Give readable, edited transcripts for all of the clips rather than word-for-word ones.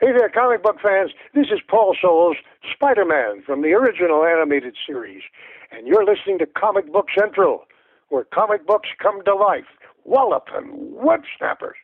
Hey there, comic book fans. This is Paul Soles, Spider-Man from the original animated series. And you're listening to Comic Book Central, where comic books come to life. Wallop and whip-snappers.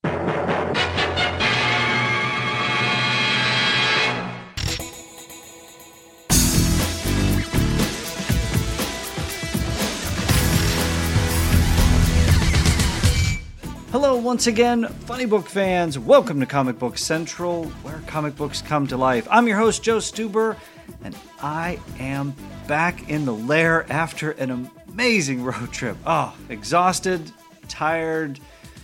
Hello once again, funny book fans. Welcome to Comic Book Central, where comic books come to life. I'm your host, Joe Stuber, and I am back in the lair after an amazing road trip. Oh, exhausted, tired,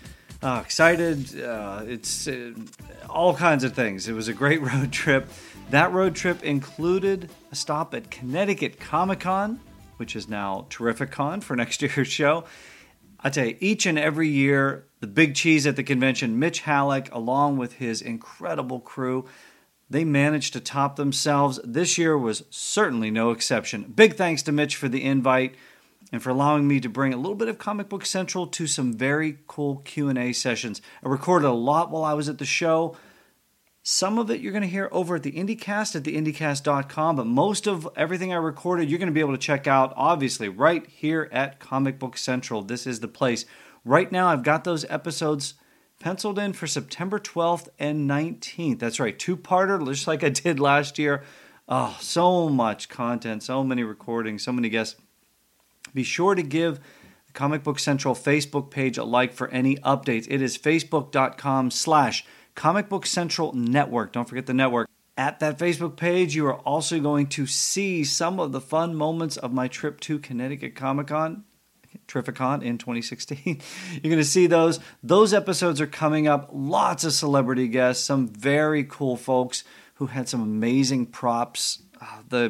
excited. It's all kinds of things. It was a great road trip. That road trip included a stop at Connecticut Comic-Con, which is now Terrific-Con for next year's show. I tell you, each and every year, the big cheese at the convention, Mitch Halleck, along with his incredible crew, they managed to top themselves. This year was certainly no exception. Big thanks to Mitch for the invite and for allowing me to bring a little bit of Comic Book Central to some very cool Q&A sessions. I recorded a lot while I was at the show. Some of it you're going to hear over at the IndieCast at theindycast.com, but most of everything I recorded you're going to be able to check out, obviously, right here at Comic Book Central. This is the place. Right now, I've got those episodes penciled in for September 12th and 19th. That's right, two-parter, just like I did last year. Oh, so much content, so many recordings, so many guests. Be sure to give the Comic Book Central Facebook page a like for any updates. It is facebook.com/Comic Book Central Network. Don't forget the network. At that Facebook page, you are also going to see some of the fun moments of my trip to Connecticut Comic-Con, Terrific-Con in 2016. You're going to see those. Those episodes are coming up. Lots of celebrity guests, some very cool folks who had some amazing props. The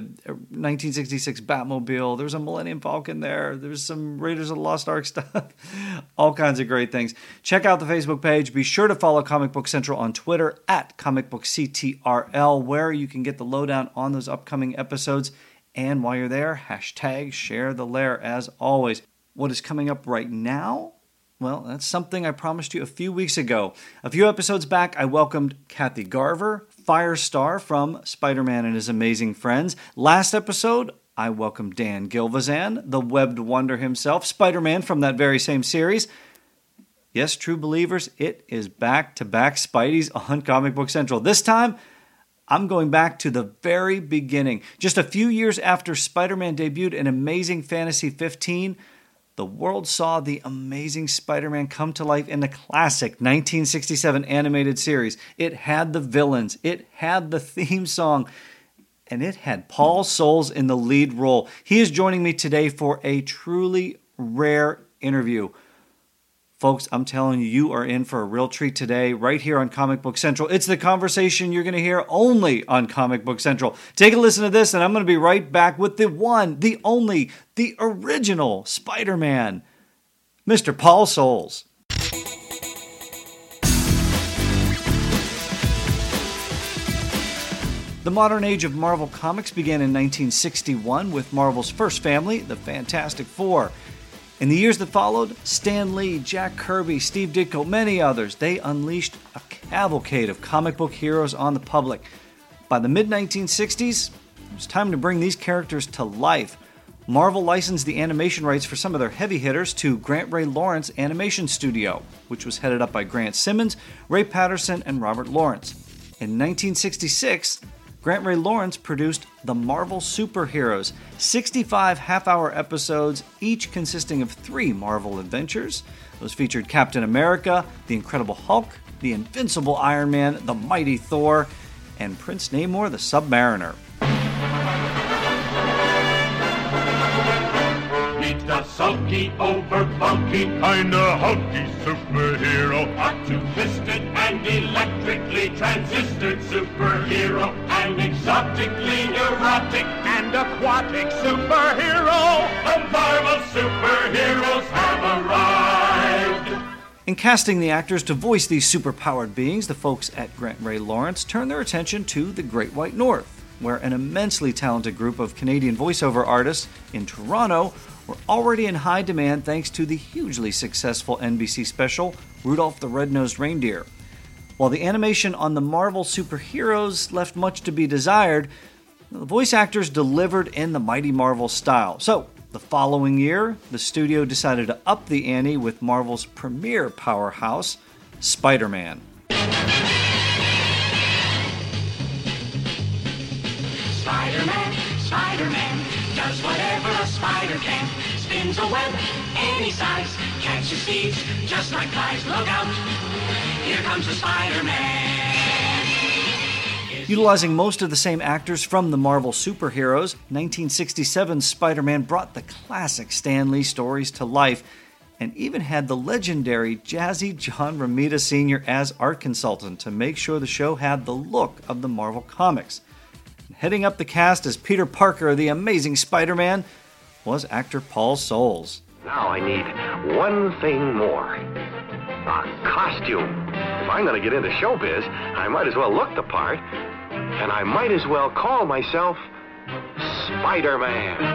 1966 Batmobile. There's a Millennium Falcon there. There's some Raiders of the Lost Ark stuff. All kinds of great things. Check out the Facebook page. Be sure to follow Comic Book Central on Twitter at ComicBookCTRL, where you can get the lowdown on those upcoming episodes. And while you're there, hashtag share the lair as always. What is coming up right now? Well, that's something I promised you a few weeks ago. A few episodes back, I welcomed Kathy Garver, Firestar from Spider-Man and His Amazing Friends. Last episode, I welcomed Dan Gilvezan, the webbed wonder himself, Spider-Man from that very same series. Yes, true believers, it is back-to-back Spideys on Comic Book Central. This time, I'm going back to the very beginning. Just a few years after Spider-Man debuted in Amazing Fantasy 15, the world saw the Amazing Spider-Man come to life in the classic 1967 animated series. It had the villains, it had the theme song, and it had Paul Soles in the lead role. He is joining me today for a truly rare interview. Folks, I'm telling you, you are in for a real treat today, right here on Comic Book Central. It's the conversation you're going to hear only on Comic Book Central. Take a listen to this, and I'm going to be right back with the one, the only, the original Spider-Man, Mr. Paul Soles. The modern age of Marvel Comics began in 1961 with Marvel's first family, the Fantastic Four. In the years that followed, Stan Lee, Jack Kirby, Steve Ditko, many others, they unleashed a cavalcade of comic book heroes on the public. By the mid-1960s, it was time to bring these characters to life. Marvel licensed the animation rights for some of their heavy hitters to Grant Ray Lawrence Animation Studio, which was headed up by Grant Simmons, Ray Patterson, and Robert Lawrence. In 1966, Grant Ray Lawrence produced The Marvel Superheroes, 65 half-hour episodes, each consisting of 3 Marvel adventures. Those featured Captain America, The Incredible Hulk, The Invincible Iron Man, The Mighty Thor, and Prince Namor the Submariner. Meet the sulky, over-bulky, kinda hulky superhero. A two-fisted and electrically transistored superhero. An exotically neurotic and aquatic superhero. The Marvel superheroes have arrived. In casting the actors to voice these superpowered beings, the folks at Grant Ray Lawrence turned their attention to the Great White North, where an immensely talented group of Canadian voiceover artists in Toronto were already in high demand thanks to the hugely successful NBC special Rudolph the Red-Nosed Reindeer. While the animation on the Marvel superheroes left much to be desired, the voice actors delivered in the Mighty Marvel style. So, the following year, the studio decided to up the ante with Marvel's premier powerhouse, Spider-Man. Spider-Man, Spider-Man, does whatever a spider can. Spins a web any size, catches thieves just like flies. Look out, here comes the Spider-Man. Utilizing most of the same actors from the Marvel superheroes, 1967's Spider-Man brought the classic Stan Lee stories to life and even had the legendary Jazzy John Romita Sr. as art consultant to make sure the show had the look of the Marvel comics. Heading up the cast as Peter Parker, the Amazing Spider-Man, was actor Paul Soles. Now I need one thing more. A costume. If I'm going to get into showbiz, I might as well look the part. And I might as well call myself Spider-Man.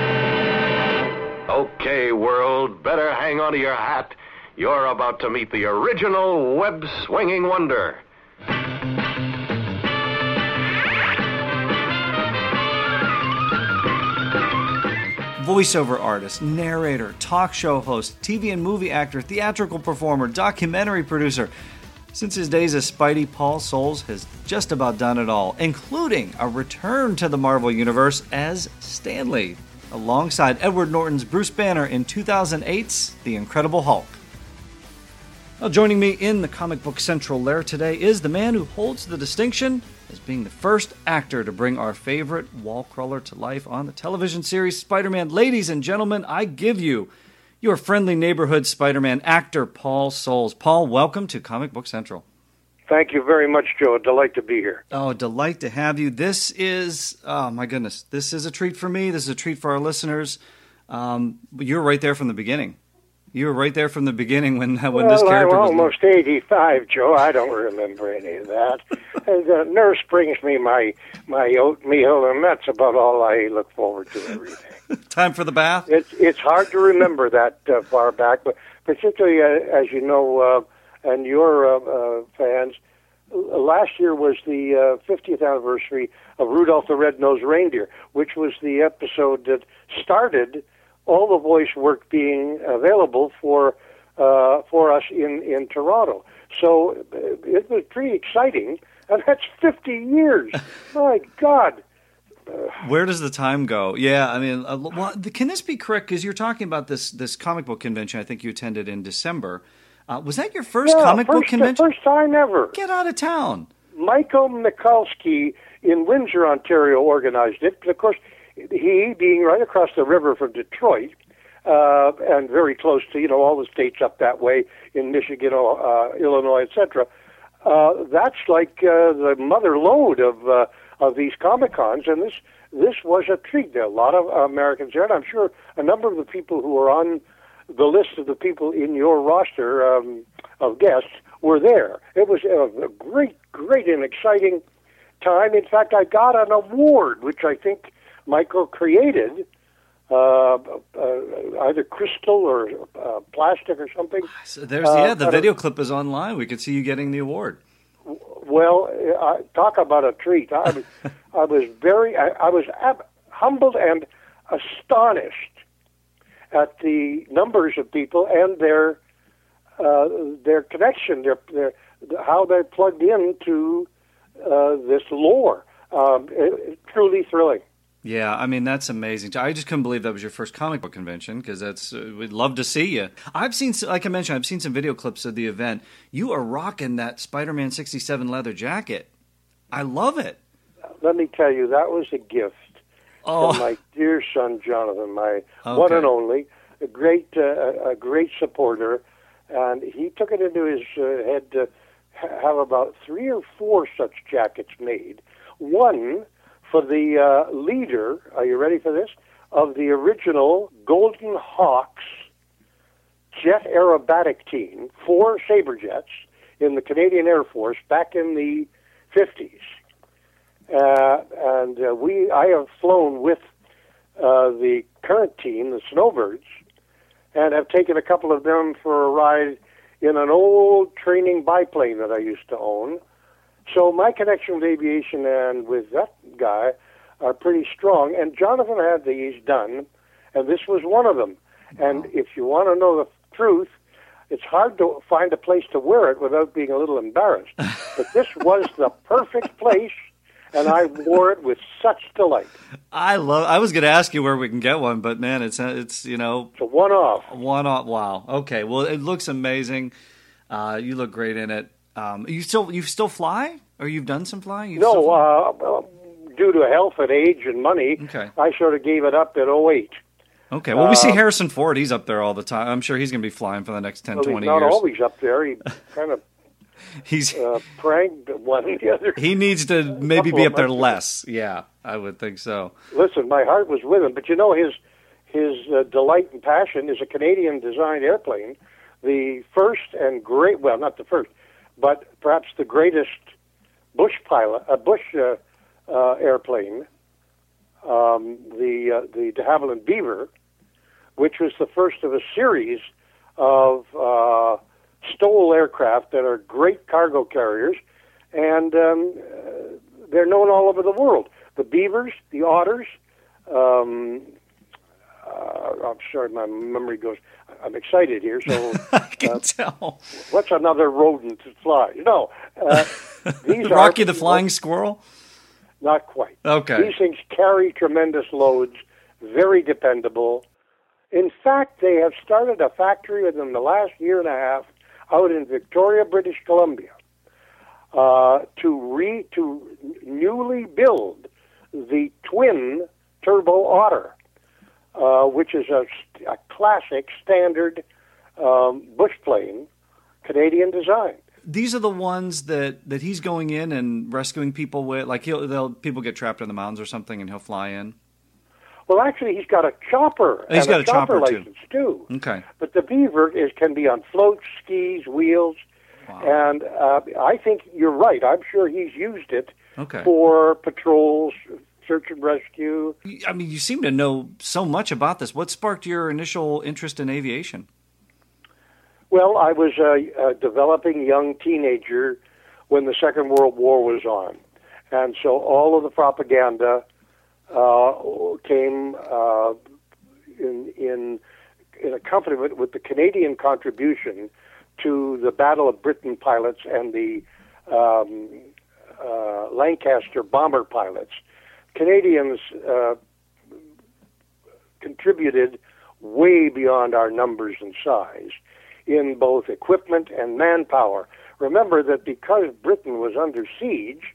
Okay, world, better hang on to your hat. You're about to meet the original web-swinging wonder. Voiceover artist, narrator, talk show host, TV and movie actor, theatrical performer, documentary producer. Since his days as Spidey, Paul Soles has just about done it all, including a return to the Marvel Universe as Stan Lee, alongside Edward Norton's Bruce Banner in 2008's The Incredible Hulk. Well, joining me in the Comic Book Central lair today is the man who holds the distinction as being the first actor to bring our favorite wall crawler to life on the television series Spider-Man. Ladies and gentlemen, I give you your friendly neighborhood Spider-Man actor, Paul Soles. Paul, welcome to Comic Book Central. Thank you very much, Joe. A delight to be here. Oh, delight to have you. This is, oh my goodness, this is a treat for me. This is a treat for our listeners. You're right there from the beginning. You were right there from the beginning when this character was... I'm almost 85, Joe. I don't remember any of that. The nurse brings me my oatmeal, and that's about all I look forward to every day. Time for the bath? It's hard to remember that far back, but particularly, as you know, and your fans, last year was the 50th anniversary of Rudolph the Red-Nosed Reindeer, which was the episode that started all the voice work being available for us in Toronto. So it was pretty exciting, and that's 50 years. My God. Where does the time go? Yeah, I mean, well, can this be correct? Because you're talking about this comic book convention I think you attended in December. Was that your first comic book convention? First time ever. Get out of town. Michael Mikulski in Windsor, Ontario, organized it. But of course, he, being right across the river from Detroit, and very close to, all the states up that way in Michigan, Illinois, etc., that's like the mother lode of these Comic-Cons, and this was a treat. There are a lot of Americans there, and I'm sure a number of the people who are on the list of the people in your roster of guests were there. It was a great and exciting time. In fact, I got an award, which I think Michael created, either crystal or plastic or something. So there's the video clip is online. We could see you getting the award. Well, talk about a treat. I was humbled and astonished at the numbers of people and their connection, their how they're plugged into this lore. Truly thrilling. Yeah, I mean, that's amazing. I just couldn't believe that was your first comic book convention, because we'd love to see you. I've seen, like I mentioned, I've seen some video clips of the event. You are rocking that Spider-Man 67 leather jacket. I love it. Let me tell you, that was a gift from my dear son, Jonathan, my one and only, a great supporter, and he took it into his head to have about 3 or 4 such jackets made. One for the leader, are you ready for this, of the original Golden Hawks jet aerobatic team, 4 Sabrejets in the Canadian Air Force back in the 50s. I have flown with the current team, the Snowbirds, and have taken a couple of them for a ride in an old training biplane that I used to own. So my connection with aviation and with that guy are pretty strong. And Jonathan had these done, and this was one of them. And if you want to know the truth, it's hard to find a place to wear it without being a little embarrassed. But this was the perfect place, and I wore it with such delight. I was going to ask you where we can get one, but man, it's It's a one-off. One-off. Wow. Okay. Well, it looks amazing. You look great in it. You still fly, or you've done some flying? Due to health and age and money, Okay. I sort of gave it up at 2008. Okay. Well, we see Harrison Ford. He's up there all the time. I'm sure he's going to be flying for the next 10, Well, 20 he's not years. always up there. He kind of He's pranked one and the other. he needs to maybe couple be of up there months less. Yeah, I would think so. Listen, my heart was with him, but his delight and passion is a Canadian-designed airplane, the first and great, well, not the first, but perhaps the greatest bush airplane, the de Havilland Beaver, which was the first of a series of STOL aircraft that are great cargo carriers, and they're known all over the world. The Beavers, the Otters, I'm sorry, my memory goes, I'm excited here, so... I can tell. What's another rodent that flies? No. These Rocky are, the Flying Squirrel? Not quite. Okay. These things carry tremendous loads, very dependable. In fact, they have started a factory within the last year and a half out in Victoria, British Columbia, to newly build the twin turbo Otter, which is a classic standard bush plane, Canadian design. These are the ones that he's going in and rescuing people with. Like people get trapped in the mountains or something, and he'll fly in. Well, actually, he's got a chopper. He's got a chopper, too. license too. Okay. But the Beaver can be on floats, skis, wheels, and I think you're right. I'm sure he's used it for patrols, search and rescue. I mean, you seem to know so much about this. What sparked your initial interest in aviation? Well, I was a developing young teenager when the Second World War was on, and so all of the propaganda came in accompaniment with the Canadian contribution to the Battle of Britain pilots and the Lancaster bomber pilots. Canadians contributed way beyond our numbers and size in both equipment and manpower. Remember that because Britain was under siege,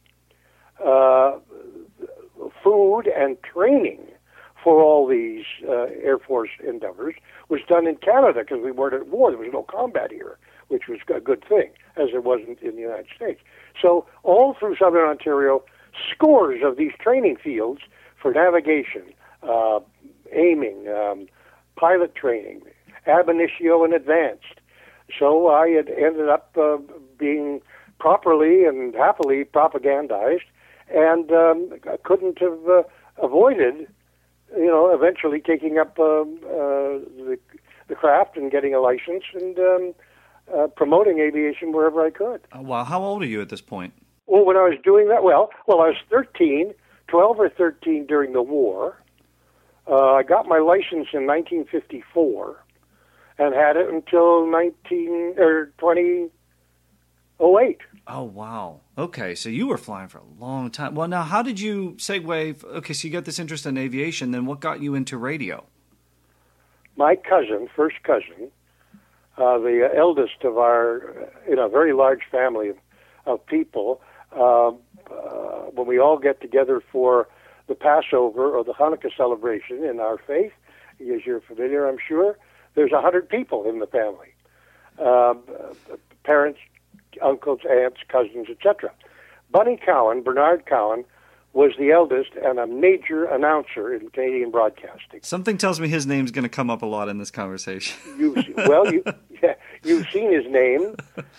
food and training for all these Air Force endeavors was done in Canada because we weren't at war. There was no combat here, which was a good thing, as there wasn't in the United States. So all through Southern Ontario, scores of these training fields for navigation, aiming, pilot training, ab initio and advanced. So I had ended up being properly and happily propagandized, and I couldn't have avoided, eventually taking up the craft and getting a license and promoting aviation wherever I could. Oh, wow. How old are you at this point? Well, when I was doing that, I was 12 or 13 during the war. I got my license in 1954 and had it until 2008. Oh, wow. Okay, so you were flying for a long time. Well, now, how did you segue? Okay, so you got this interest in aviation. Then what got you into radio? My first cousin, the eldest of our, very large family of people, when we all get together for the Passover or the Hanukkah celebration in our faith, as you're familiar, I'm sure, there's 100 people in the family, parents, uncles, aunts, cousins, etc. Bernard Cowan, was the eldest and a major announcer in Canadian broadcasting. Something tells me his name's going to come up a lot in this conversation. You've seen his name.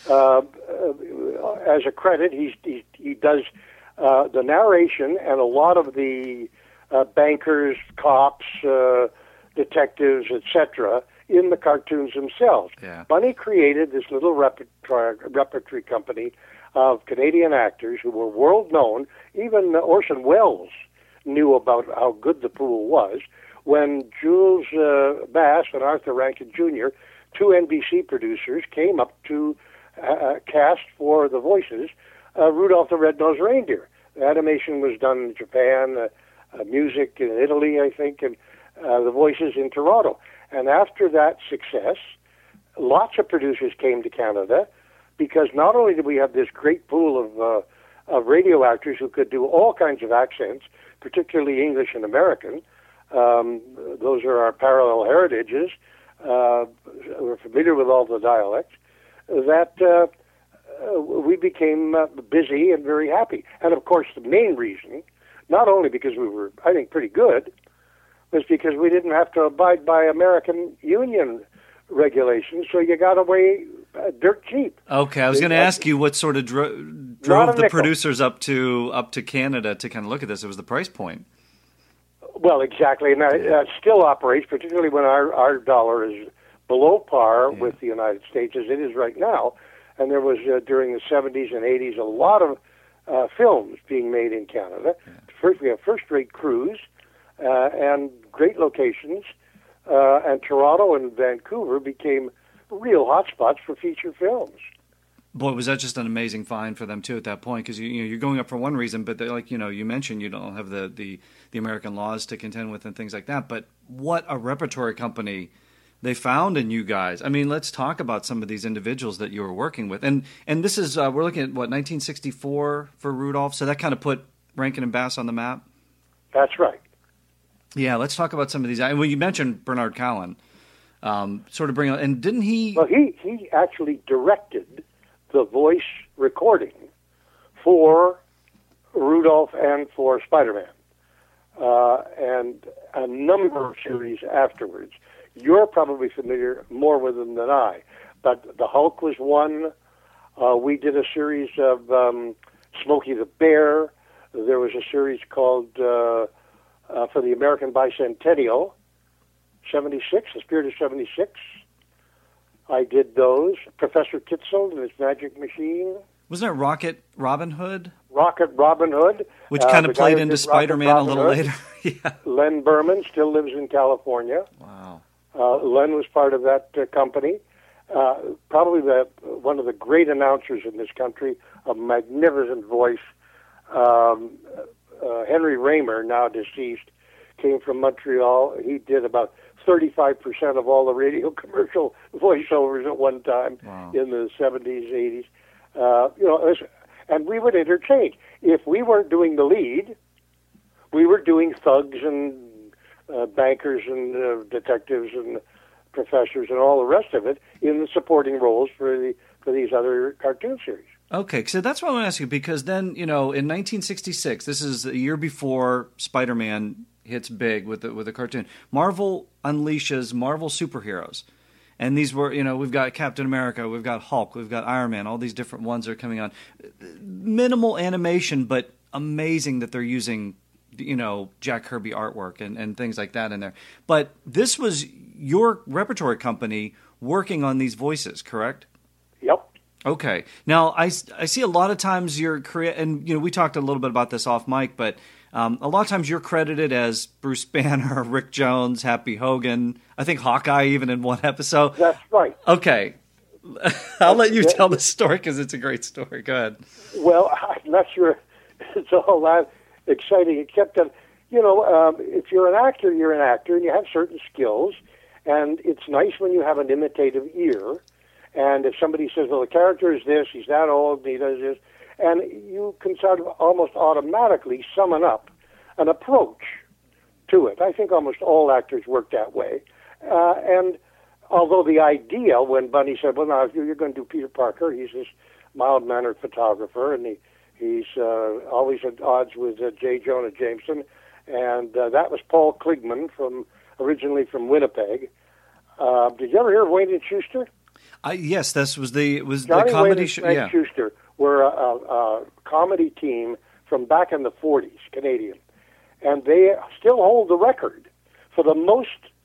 As a credit, he does the narration and a lot of the bankers, cops, detectives, etc. in the cartoons themselves. Yeah. Bunny created this little repertory company of Canadian actors who were world known. Even Orson Welles knew about how good the pool was when Jules Bass and Arthur Rankin Jr., two NBC producers, came up to cast for the voices Rudolph the Red-Nosed Reindeer. The animation was done in Japan, music in Italy, I think, and the voices in Toronto. And after that success, lots of producers came to Canada because not only did we have this great pool of radio actors who could do all kinds of accents, particularly English and American. Those are our parallel heritages. We're familiar with all the dialects. That we became busy and very happy. And of course, the main reason, not only because we were, I think, pretty good, was because we didn't have to abide by American union regulations, so you got away dirt cheap. Okay, I was going to ask you what sort of drove the producers up to Canada to kind of look at this. It was the price point. Well, exactly, and that still operates, particularly when our dollar is below par with the United States, as it is right now. And there was, during the 70s and 80s, a lot of films being made in Canada. First, we have first-rate crews and great locations, and Toronto and Vancouver became real hotspots for feature films. Boy, was that just an amazing find for them too at that point, because you're going up for one reason, but like you mentioned, you don't have the American laws to contend with and things like that. But what a repertory company they found in you guys. I mean, let's talk about some of these individuals that you were working with, and this is we're looking at 1964 for Rudolph, so that kind of put Rankin and Bass on the map. That's right. Yeah, let's talk about some of these. Well, you mentioned Bernard Callen, sort of and didn't he? Well, he actually directed the voice recording for Rudolph and for Spider-Man, and a number of series afterwards. You're probably familiar more with them than I, but the Hulk was one. We did a series of Smokey the Bear. There was a series called for the American Bicentennial, 76, The Spirit of 76. I did those. Professor Kitzel and his Magic Machine. Wasn't it Rocket Robin Hood? Rocket Robin Hood. Which kind of played into Spider-Man a little later. Yeah. Len Berman still lives in California. Wow. Len was part of that company. Probably one of the great announcers in this country, a magnificent voice. Henry Raymer, now deceased, came from Montreal. He did about 35% of all the radio commercial voiceovers at one time in the 70s, 80s. And we would interchange. If we weren't doing the lead, we were doing thugs and bankers and detectives and professors and all the rest of it in the supporting roles for these other cartoon series. Okay, so that's what I want to ask you, because then, in 1966, this is a year before Spider-Man hits big with the cartoon, Marvel unleashes Marvel superheroes. And these were, we've got Captain America, we've got Hulk, we've got Iron Man, all these different ones are coming on. Minimal animation, but amazing that they're using, Jack Kirby artwork and things like that in there. But this was your repertory company working on these voices, correct? Yep. Okay. Now, I see a lot of times and we talked a little bit about this off mic, but a lot of times you're credited as Bruce Banner, Rick Jones, Happy Hogan, I think Hawkeye even in one episode. That's right. Okay. I'll let you tell the story because it's a great story. Go ahead. Well, I'm not sure it's all that exciting, except that, if you're an actor, you're an actor, and you have certain skills, and it's nice when you have an imitative ear. And if somebody says, well, the character is this, he's that old, and he does this, and you can sort of almost automatically summon up an approach to it. I think almost all actors work that way. And although the idea, when Bunny said, well, now, if you're going to do Peter Parker, he's this mild-mannered photographer, and he's always at odds with J. Jonah Jameson, and that was Paul Kligman, originally from Winnipeg. Did you ever hear of Wayne and Schuster? Yes, this was the Johnny comedy show. Wayne and Schuster were a comedy team from back in the 40s, Canadian, and they still hold the record for the most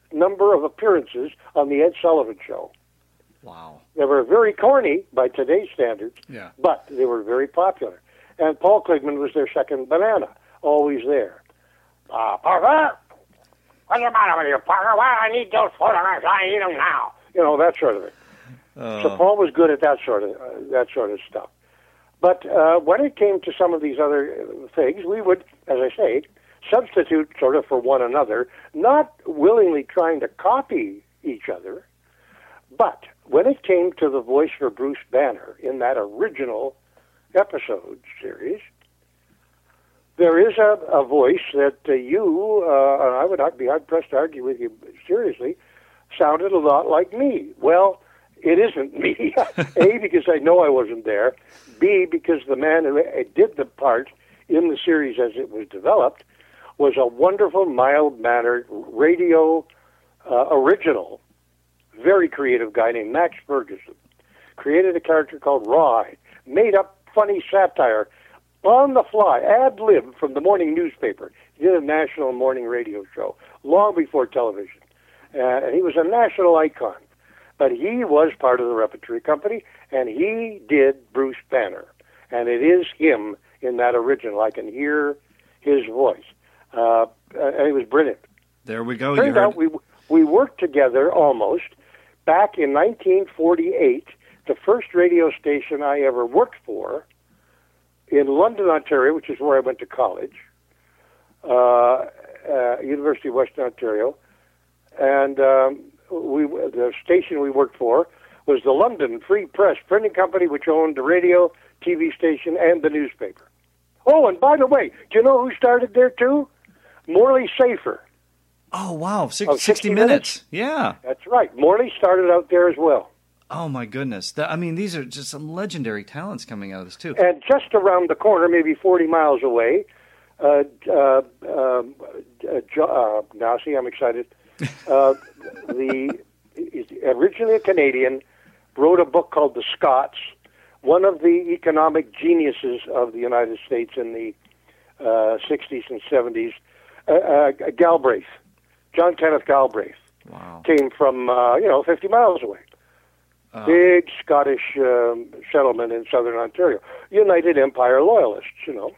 number of appearances on the Ed Sullivan Show. Wow. They were very corny by today's standards, Yeah. but they were very popular. And Paul Kligman was their second banana, always there. Parker, what's the matter with you, Parker? Well, I need those photographs. I need them now. You know, that sort of thing. So Paul was good at that sort of stuff. But when it came to some of these other things, we would, as I say, substitute sort of for one another, not willingly trying to copy each other. But when it came to the voice for Bruce Banner in that original episode series, there is a voice that you, and I would be hard-pressed to argue with you seriously, sounded a lot like me. Well, it isn't me. A, because I know I wasn't there. B, because the man who did the part in the series as it was developed was a wonderful, mild-mannered radio original, very creative guy named Max Ferguson. Created a character called Rawhide, made up funny satire on the fly, ad-lib from the morning newspaper. He did a national morning radio show long before television. And he was a national icon. But he was part of the repertory company, and he did Bruce Banner. And it is him in that original. I can hear his voice. And it was brilliant. There we go. Turned out we worked together almost back in 1948, the first radio station I ever worked for in London, Ontario, which is where I went to college, University of Western Ontario. And the station we worked for was the London Free Press Printing Company, which owned the radio, TV station, and the newspaper. Oh, and by the way, do you know who started there too? Morley Safer. Oh, wow. 60 Minutes. Yeah. That's right. Morley started out there as well. Oh, my goodness. These are just some legendary talents coming out of this, too. And just around the corner, maybe 40 miles away, now see, I'm excited. He's originally a Canadian, wrote a book called The Scots, one of the economic geniuses of the United States in the 60s and 70s, Galbraith. John Kenneth Galbraith. Wow. Came from, 50 miles away. Big Scottish settlement in southern Ontario. United Empire Loyalists,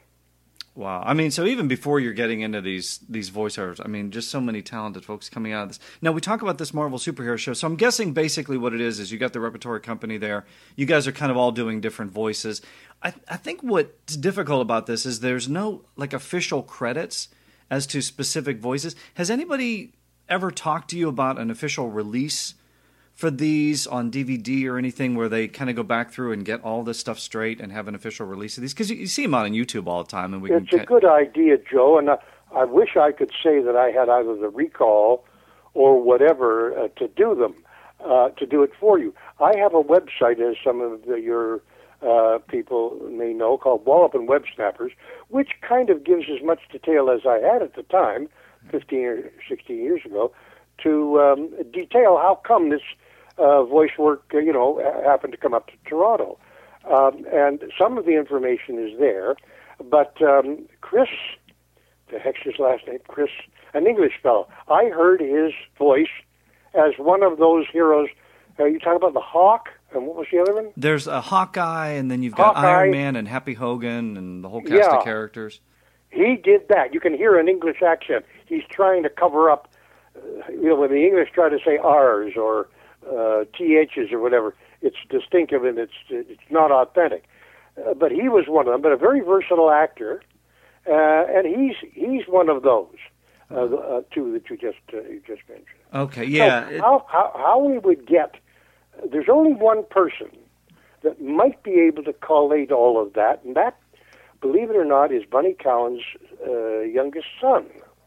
Wow. So even before you're getting into these voiceovers, just so many talented folks coming out of this. Now, we talk about this Marvel superhero show, so I'm guessing basically what it is you got the repertory company there. You guys are kind of all doing different voices. I think what's difficult about this is there's no, official credits as to specific voices. Has anybody ever talked to you about an official release for these on DVD or anything where they kind of go back through and get all this stuff straight and have an official release of these? Because you see them out on YouTube all the time. And it's a good idea, Joe, and I wish I could say that I had either the recall or whatever to do them, to do it for you. I have a website, as some of your people may know, called Wallop and Web Snappers, which kind of gives as much detail as I had at the time, 15 or 16 years ago, to detail how come this voice work, happened to come up to Toronto. And some of the information is there, but Chris, the heck's his last name? Chris, an English fellow. I heard his voice as one of those heroes. You talking about the Hawk, and what was the other one? There's a Hawkeye, and then you've got Iron Man and Happy Hogan and the whole cast of characters. He did that. You can hear an English accent. He's trying to cover up, when the English try to say R's or THs or whatever, it's distinctive and it's not authentic. But he was one of them, but a very versatile actor, and he's one of those two that you just mentioned. Okay, yeah. So how we would get? There's only one person that might be able to collate all of that, and that, believe it or not, is Bunny Cowan's youngest son,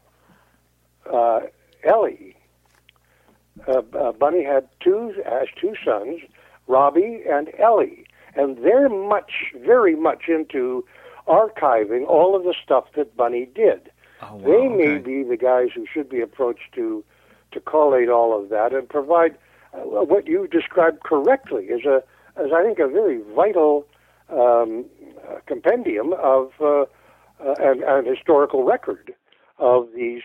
Ellie. Bunny has two sons, Robbie and Ellie, and they're very much into archiving all of the stuff that Bunny did. Oh, wow, they may be the guys who should be approached to collate all of that and provide what you described correctly as I think a very vital compendium of and historical record of these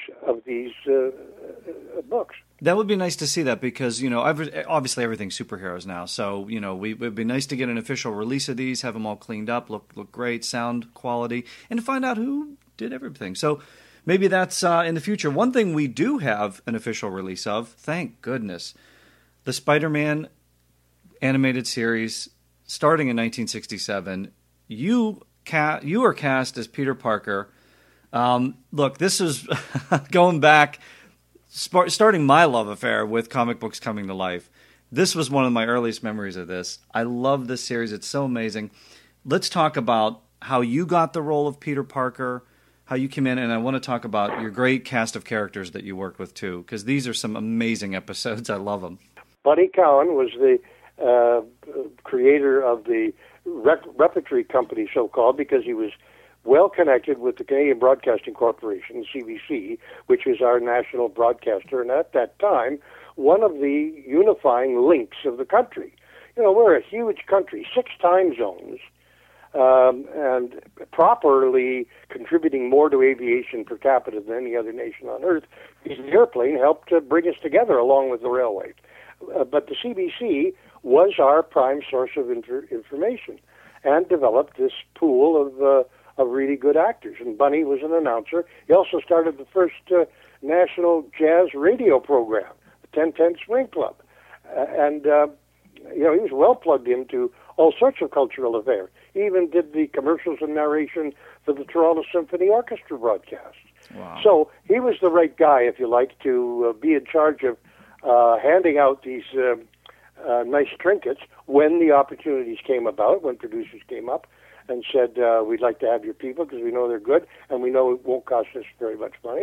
books. That would be nice to see that because, obviously everything's superheroes now. So, it would be nice to get an official release of these, have them all cleaned up, look great, sound quality, and to find out who did everything. So maybe that's in the future. One thing we do have an official release of, thank goodness, the Spider-Man animated series starting in 1967. You are cast as Peter Parker. Look, this is going back, starting my love affair with comic books coming to life. This was one of my earliest memories of this. I love this series. It's so amazing. Let's talk about how you got the role of Peter Parker, how you came in, and I want to talk about your great cast of characters that you worked with, too, because these are some amazing episodes. I love them. Buddy Cowan was the creator of the repertory company, so-called, because he was well connected with the Canadian Broadcasting Corporation, CBC, which is our national broadcaster, and at that time, one of the unifying links of the country. We're a huge country, 6 time zones, and properly contributing more to aviation per capita than any other nation on Earth. The airplane helped to bring us together along with the railway. But the CBC was our prime source of information and developed this pool of really good actors. And Bunny was an announcer. He also started the first national jazz radio program, the 1010 Swing Club. And he was well plugged into all sorts of cultural affairs. He even did the commercials and narration for the Toronto Symphony Orchestra broadcast. Wow. So he was the right guy, if you like, to be in charge of handing out these nice trinkets when the opportunities came about, when producers came up and said, we'd like to have your people because we know they're good and we know it won't cost us very much money.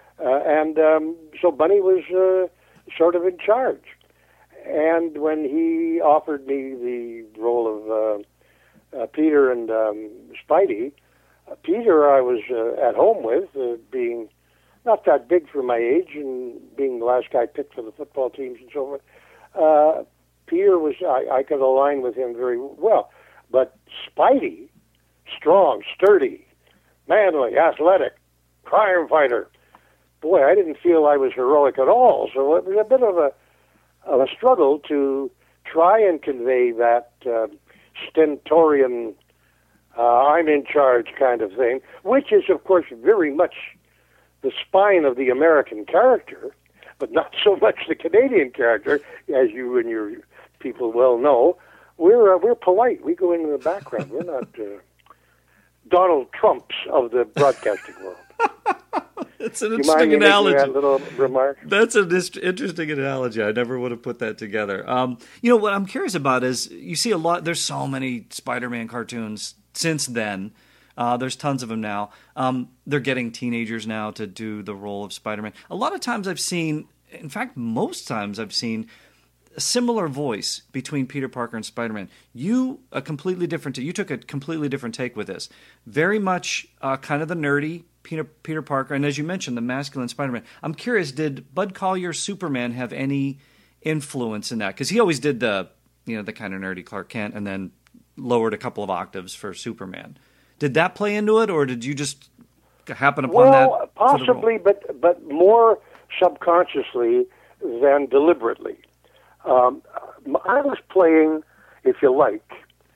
So Bunny was sort of in charge. And when he offered me the role of Peter and Spidey, Peter I was at home with, being not that big for my age and being the last guy picked for the football teams and so forth. Peter was, I could align with him very well. But Spidey, strong, sturdy, manly, athletic, crime fighter. Boy, I didn't feel I was heroic at all. So it was a bit of a struggle to try and convey that stentorian, I'm in charge kind of thing, which is, of course, very much the spine of the American character, but not so much the Canadian character, as you and your people well know. We're polite. We go into the background. We're not Donald Trumps of the broadcasting world. It's an interesting analogy. That little remark? That's an interesting analogy. I never would have put that together. What I'm curious about is you see a lot. There's so many Spider-Man cartoons since then. There's tons of them now. They're getting teenagers now to do the role of Spider-Man. A lot of times I've seen, in fact, most times I've seen a similar voice between Peter Parker and Spider-Man. You took a completely different take with this. Very much kind of the nerdy Peter Parker, and as you mentioned, the masculine Spider-Man. I'm curious, did Bud Collier's Superman have any influence in that? Because he always did the kind of nerdy Clark Kent, and then lowered a couple of octaves for Superman. Did that play into it, or did you just happen upon that? Well, possibly, but more subconsciously than deliberately. I was playing, if you like,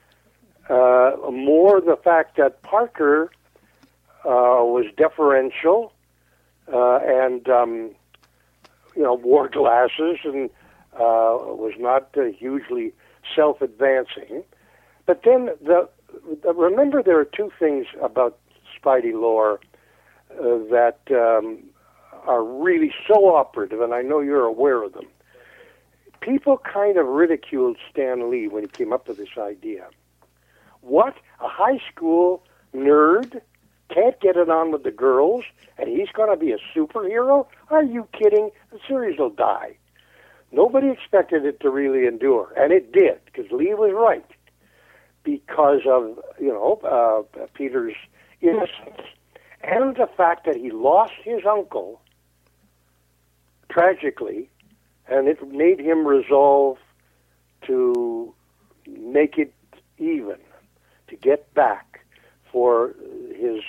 more the fact that Parker was deferential and wore glasses and was not hugely self-advancing. But then remember, there are two things about Spidey lore that are really so operative, and I know you're aware of them. People kind of ridiculed Stan Lee when he came up with this idea. What? A high school nerd can't get it on with the girls, and he's going to be a superhero? Are you kidding? The series will die. Nobody expected it to really endure, and it did, because Lee was right. Because of, Peter's innocence and the fact that he lost his uncle tragically, and it made him resolve to make it even, to get back for his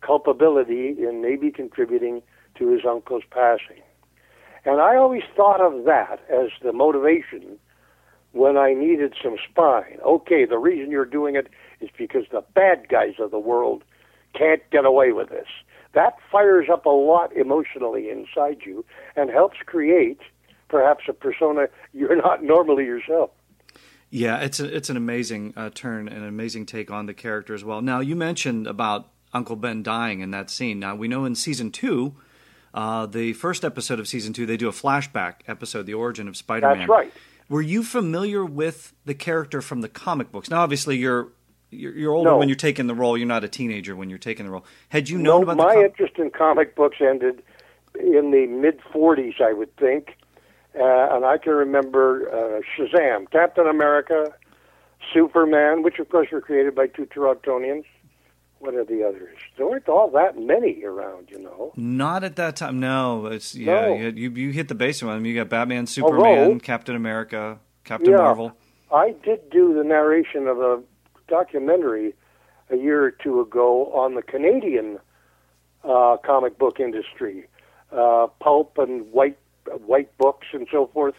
culpability in maybe contributing to his uncle's passing. And I always thought of that as the motivation when I needed some spine. Okay, the reason you're doing it is because the bad guys of the world can't get away with this. That fires up a lot emotionally inside you and helps create perhaps a persona you're not normally yourself. Yeah, it's an amazing turn and an amazing take on the character as well. Now, you mentioned about Uncle Ben dying in that scene. Now, we know in Season 2, the first episode of Season 2, they do a flashback episode, The Origin of Spider-Man. That's right. Were you familiar with the character from the comic books? Now, obviously, you're older when you're taking the role. You're not a teenager when you're taking the role. Had you known about my interest in comic books ended in the mid-'40s, I would think. And I can remember Shazam, Captain America, Superman, which of course were created by two Torontonians. What are the others? There weren't all that many around, you know. Not at that time. No, it's No. You hit the base of them. You got Batman, Superman, Captain America, Captain Marvel. I did do the narration of a documentary a year or two ago on the Canadian comic book industry, pulp and white books and so forth.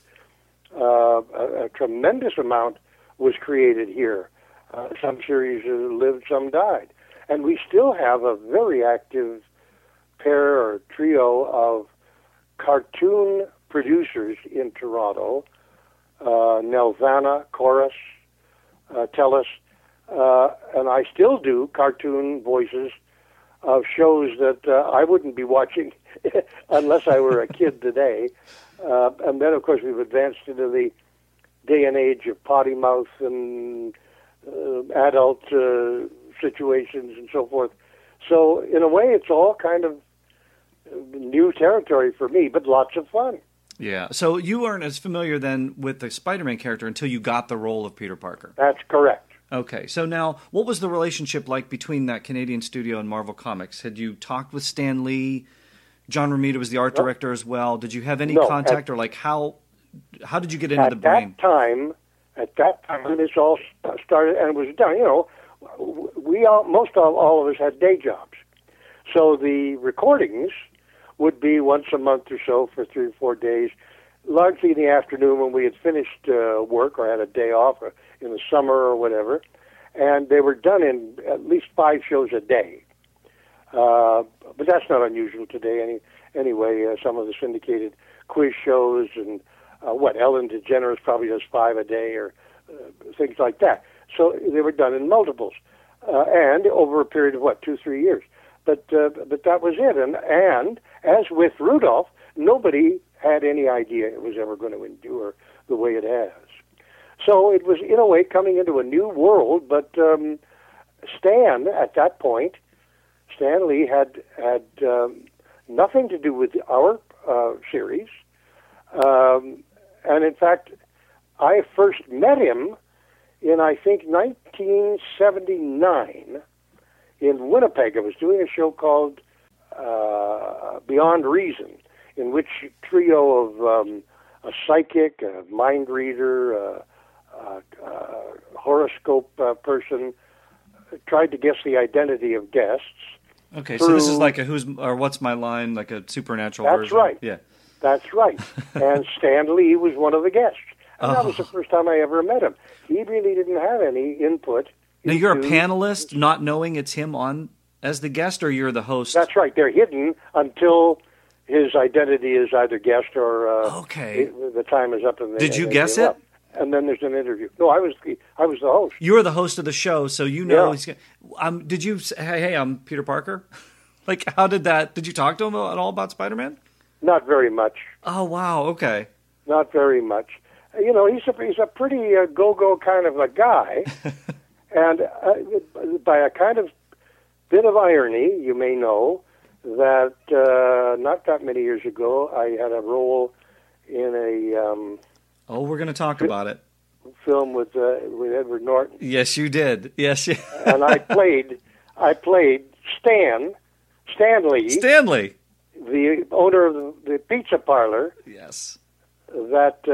A tremendous amount was created here. Some series lived, some died. And we still have a very active pair or trio of cartoon producers in Toronto, Nelvana, Chorus, Telus, and I still do cartoon voices of shows that I wouldn't be watching unless I were a kid today. And then, of course, we've advanced into the day and age of potty mouth and adult situations and so forth. So, in a way, it's all kind of new territory for me, but lots of fun. Yeah. So you weren't as familiar then with the Spider-Man character until you got the role of Peter Parker. That's correct. Okay. So now, what was the relationship like between that Canadian studio and Marvel Comics? Had you talked with Stan Lee? John Romita was the art director as well. Did you have any contact, or like how did you get into the brain? At that time, when this all started and was done, you know, all of us had day jobs. So the recordings would be once a month or so for 3 or 4 days, largely in the afternoon when we had finished work or had a day off, or in the summer or whatever. And they were done in at least 5 shows a day. But that's not unusual today. Anyway, some of the syndicated quiz shows and Ellen DeGeneres probably does 5 a day or things like that. So they were done in multiples, and over a period of 2-3 years. But that was it. And as with Rudolph, nobody had any idea it was ever going to endure the way it has. So it was, in a way, coming into a new world. But Stan, at that point, Stan Lee had nothing to do with our series. And in fact, I first met him in, I think, 1979 in Winnipeg. I was doing a show called Beyond Reason, in which a trio of a psychic, a mind reader, a horoscope person tried to guess the identity of guests. Okay, so this is like a Who's or What's My Line, like a supernatural version. That's right. Yeah. That's right. And Stan Lee was one of the guests. And that was the first time I ever met him. He really didn't have any input. Now, you're a panelist, not knowing it's him on as the guest, or you're the host? That's right. They're hidden until his identity is either guest or the time is up. And did you guess it? And then there's an interview. No, I was the host. You're the host of the show, so you know. Yeah. Did you say, hey, I'm Peter Parker? Like, how did that? Did you talk to him at all about Spider-Man? Not very much. Oh, wow. Okay. Not very much. You know, he's a pretty go-go kind of a guy, and by a kind of bit of irony, you may know that not that many years ago, I had a role in a. We're going to talk about it. Film with Edward Norton. Yes, you did. Yes, and I played Stan Lee. Stanley, the owner of the pizza parlor. Yes. That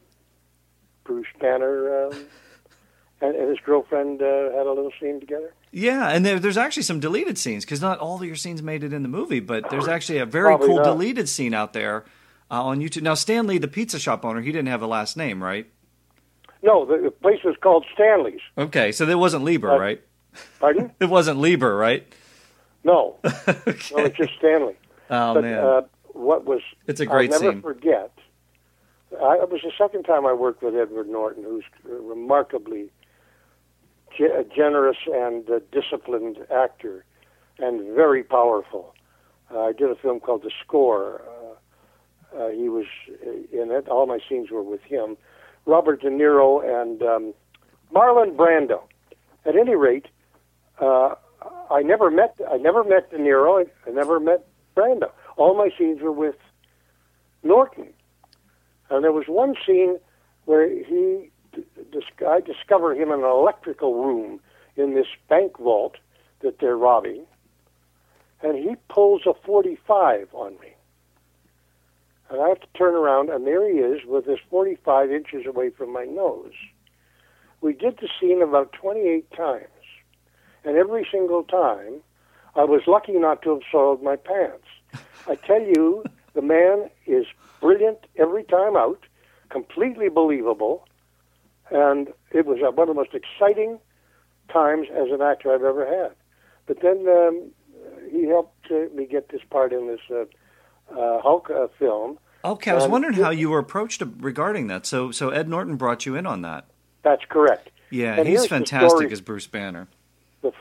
Bruce Banner and his girlfriend had a little scene together. Yeah, and there's actually some deleted scenes, because not all of your scenes made it in the movie, but there's actually a very Probably cool not. deleted scene out there on YouTube. Now, Stan Lee, the pizza shop owner, he didn't have a last name, right? No, the place was called Stanley's. Okay, so it wasn't Lieber, right? Pardon? It wasn't Lieber, right? No. Okay. No, it's just Stanley. Oh, But man. what was... It's a great I'll never scene. forget. It was the second time I worked with Edward Norton, who's a remarkably generous and disciplined actor and very powerful. I did a film called The Score. He was in it. All my scenes were with him. Robert De Niro and Marlon Brando. At any rate, I never met De Niro. I never met Brando. All my scenes were with Norton. And there was one scene where I discover him in an electrical room in this bank vault that they're robbing, and he pulls a .45 on me. And I have to turn around, and there he is with this .45 inches away from my nose. We did the scene about 28 times, and every single time, I was lucky not to have soiled my pants. I tell you, the man is brilliant every time out, completely believable, and it was one of the most exciting times as an actor I've ever had. But then he helped me get this part in this Hulk film. Okay, I was wondering how you were approached regarding that. So Ed Norton brought you in on that. That's correct. Yeah, And he's here's the fantastic story. as Bruce Banner. But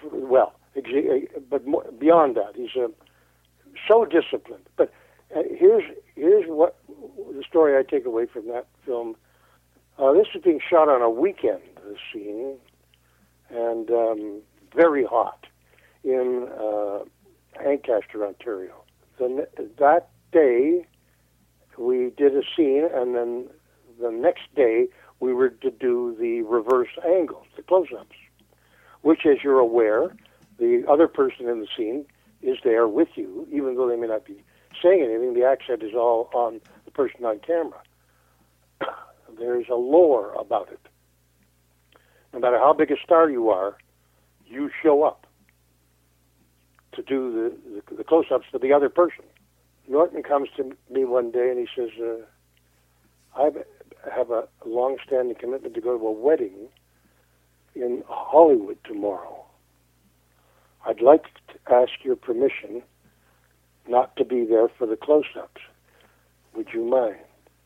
beyond that, he's so disciplined. But here's what the story I take away from that film. This was being shot on a weekend, this scene, and very hot in Ancaster, Ontario. That day, we did a scene, and then the next day, we were to do the reverse angles, the close-ups, which, as you're aware, the other person in the scene is there with you, even though they may not be saying anything. The accent is all on the person on camera. There's a lore about it. No matter how big a star you are, you show up to do the close-ups to the other person. Norton comes to me one day and he says, I have a long-standing commitment to go to a wedding in Hollywood tomorrow. I'd like to ask your permission not to be there for the close-ups. Would you mind?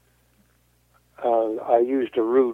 I used a rude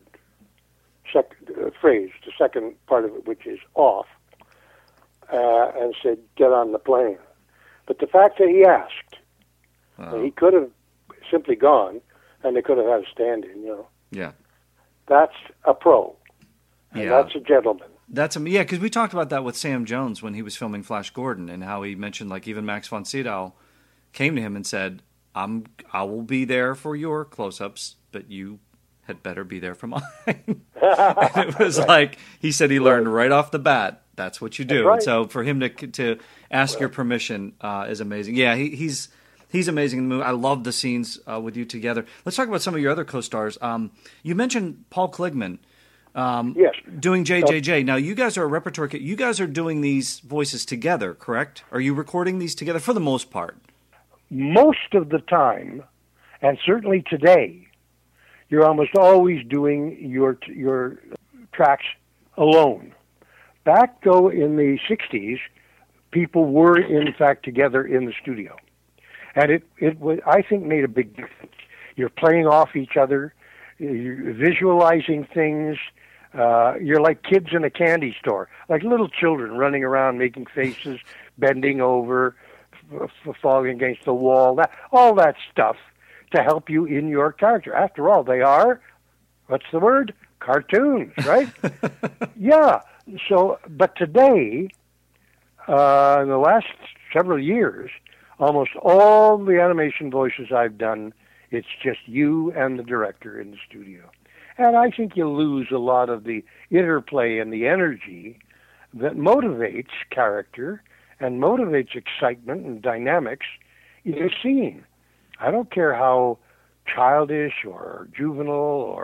phrase, the second part of it, which is off, and said, get on the plane. But the fact that he asked, he could have simply gone, and they could have had a stand-in, Yeah. That's a pro. And Yeah. that's a gentleman. Yeah, because we talked about that with Sam Jones when he was filming Flash Gordon, and how he mentioned, like, even Max von Sydow came to him and said, I will be there for your close-ups, but you had better be there for mine. And it was like, he said he learned right off the bat, that's what you do. That's right. And so for him to ask your permission is amazing. Yeah, he's amazing in the movie. I love the scenes with you together. Let's talk about some of your other co-stars. You mentioned Paul Kligman. Yes. Doing JJJ. Now, you guys are a repertoire. You guys are doing these voices together, correct? Are you recording these together for the most part? Most of the time, and certainly today, you're almost always doing your tracks alone. Back, though, in the 60s, people were, in fact, together in the studio. And it was, I think, made a big difference. You're playing off each other, you're visualizing things. You're like kids in a candy store, like little children running around making faces, bending over, falling against the wall, all that stuff to help you in your character. After all, they are, what's the word? Cartoons, right? Yeah. So, but today, in the last several years, almost all the animation voices I've done, it's just you and the director in the studio. And I think you lose a lot of the interplay and the energy that motivates character and motivates excitement and dynamics in a scene. I don't care how childish or juvenile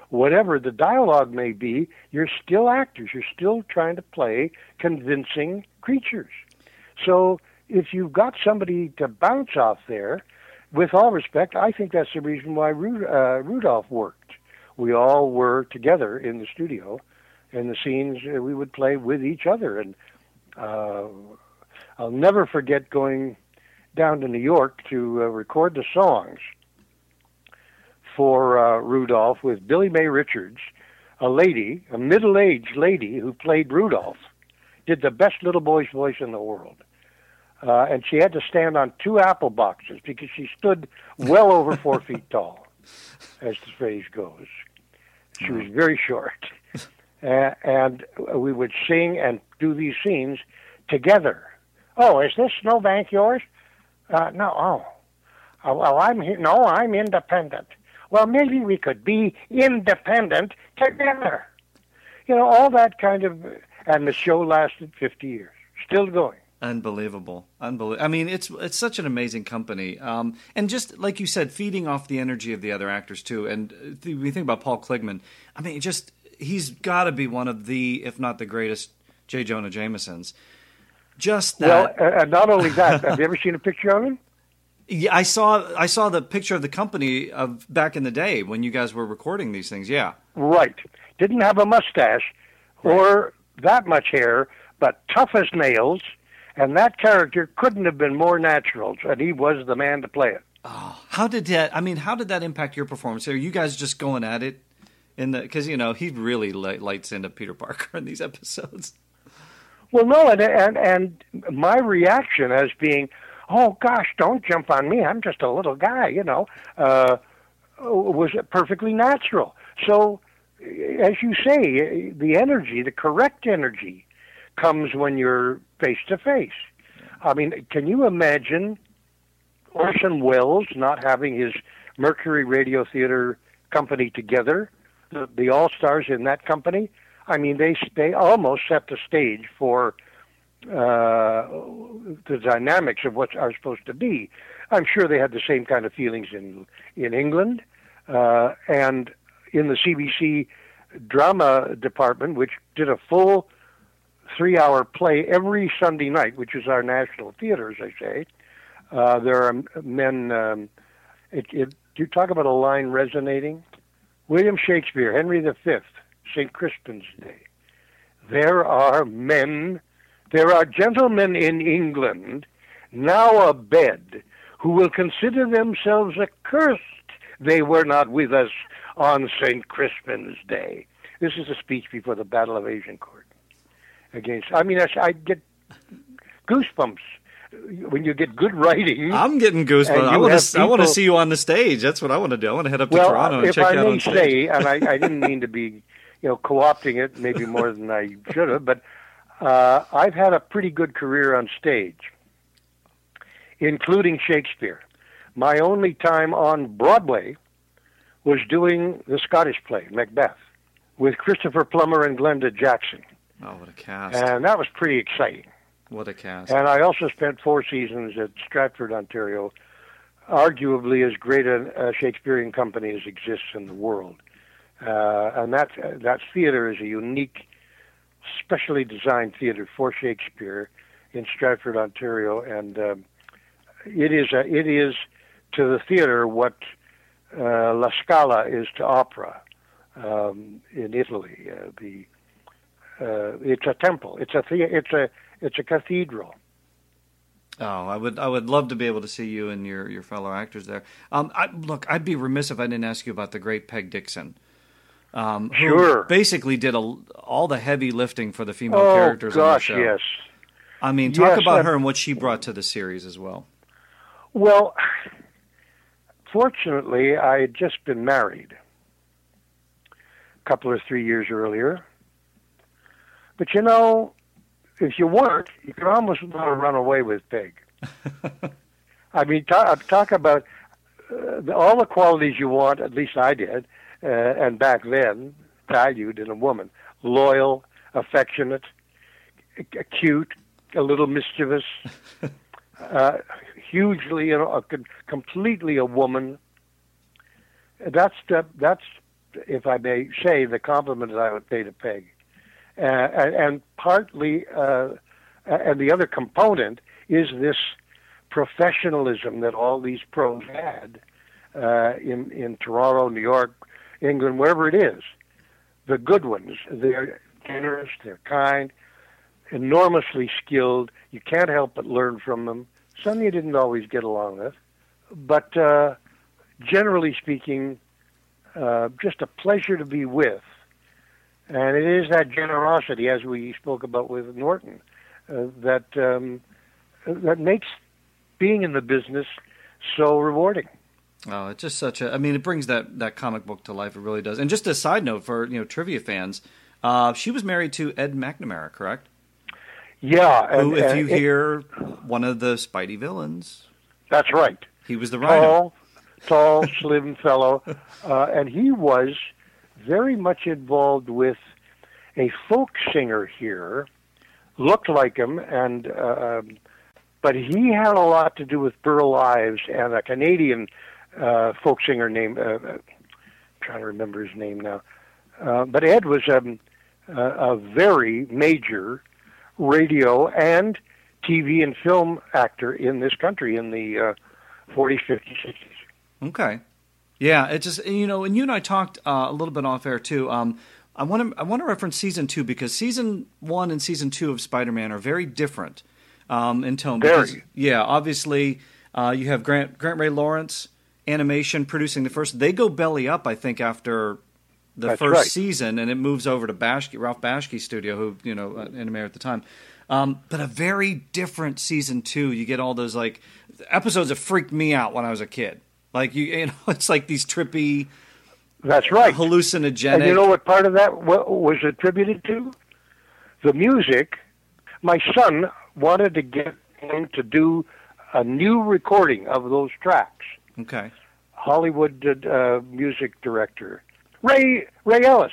whatever the dialogue may be, you're still actors. You're still trying to play convincing creatures. So if you've got somebody to bounce off there, with all respect, I think that's the reason why Rudolph worked. We all were together in the studio, and the scenes we would play with each other. And I'll never forget going down to New York to record the songs for Rudolph with Billy May Richards, a middle-aged lady who played Rudolph, did the best little boy's voice in the world. And she had to stand on 2 apple boxes because she stood well over 4 feet tall, as the phrase goes. She was very short. And we would sing and do these scenes together. Oh, is this Snowbank yours? No. Well, I'm here. No, I'm independent. Well, maybe we could be independent together. You know, all that kind of... And the show lasted 50 years. Still going. Unbelievable. I mean, it's such an amazing company. And just like you said, feeding off the energy of the other actors, too. And we think about Paul Kligman. I mean, he's got to be one of the, if not the greatest, J. Jonah Jamesons. Just that. Well, not only that, have you ever seen a picture of him? Yeah, I saw the picture of the company of back in the day when you guys were recording these things. Yeah, right. Didn't have a mustache or that much hair, but tough as nails, and that character couldn't have been more natural. And he was the man to play it. Oh, how did that impact your performance? Are you guys just going at it because he really lights into Peter Parker in these episodes? Well, no, and my reaction as being, oh, gosh, don't jump on me. I'm just a little guy, was perfectly natural. So, as you say, the energy, the correct energy, comes when you're face-to-face. I mean, can you imagine Orson Welles not having his Mercury Radio Theater company together, the all-stars in that company? I mean, they almost set the stage for the dynamics of what are supposed to be. I'm sure they had the same kind of feelings in England and in the CBC drama department, which did a full 3-hour play every Sunday night, which is our national theater, as I say. There are men. You talk about a line resonating. William Shakespeare, Henry V, St. Crispin's Day. There are gentlemen in England now abed who will consider themselves accursed they were not with us on St. Crispin's Day. This is a speech before the Battle of Agincourt. I get goosebumps when you get good writing. I'm getting goosebumps. I want to see you on the stage. That's what I want to do. I want to head up to Toronto and check you out on stage. If I may say, and I didn't mean to be, co-opting it maybe more than I should have, but I've had a pretty good career on stage, including Shakespeare. My only time on Broadway was doing the Scottish play, Macbeth, with Christopher Plummer and Glenda Jackson. Oh, what a cast. And that was pretty exciting. What a cast. And I also spent 4 seasons at Stratford, Ontario, arguably as great a Shakespearean company as exists in the world. And that theater is a unique, specially designed theater for Shakespeare in Stratford, Ontario, and it is to the theater what La Scala is to opera in Italy. It's a temple. It's a cathedral. Oh, I would love to be able to see you and your fellow actors there. I'd be remiss if I didn't ask you about the great Peg Dixon. Who basically did all the heavy lifting for the female characters on the show. Yes. I mean, talk about her and what she brought to the series as well. Well, fortunately, I had just been married a couple or 3 years earlier. But if you weren't, you could almost want to run away with Peg. I mean, talk about all the qualities you want, at least I did, and back then, valued in a woman. Loyal, affectionate, cute, a little mischievous, hugely, completely a woman. That's if I may say, the compliment that I would pay to Peg. And partly, and the other component is this professionalism that all these pros had in Toronto, New York, England, wherever it is. The good ones, they're generous, they're kind, enormously skilled. You can't help but learn from them. Some you didn't always get along with, but generally speaking, just a pleasure to be with. And it is that generosity, as we spoke about with Norton, that makes being in the business so rewarding. Oh, it's just such a... I mean, it brings that comic book to life. It really does. And just a side note for trivia fans, she was married to Ed McNamara, correct? Yeah. Who, if you hear one of the Spidey villains... That's right. He was the Rhino. Tall, slim fellow. And he was very much involved with a folk singer here, looked like him, and but he had a lot to do with Burl Ives and a Canadian folk singer named, I'm trying to remember his name now, but Ed was a very major radio and TV and film actor in this country in the 40s, 50s, 60s. Okay. Yeah, it just, and you and I talked a little bit off air too. I want to reference season 2 because season 1 and season 2 of Spider-Man are very different in tone. Because, yeah, obviously you have Grant Ray Lawrence, animation producing the first. They go belly up, I think, after the first season, and it moves over to Ralph Bashke's studio, who animator at the time. But a very different season 2. You get all those like episodes that freaked me out when I was a kid. Like it's like these trippy. That's right. Hallucinogenic. And you know what part of that was attributed to? The music. My son wanted to get him to do a new recording of those tracks. Okay. Hollywood music director Ray Ellis,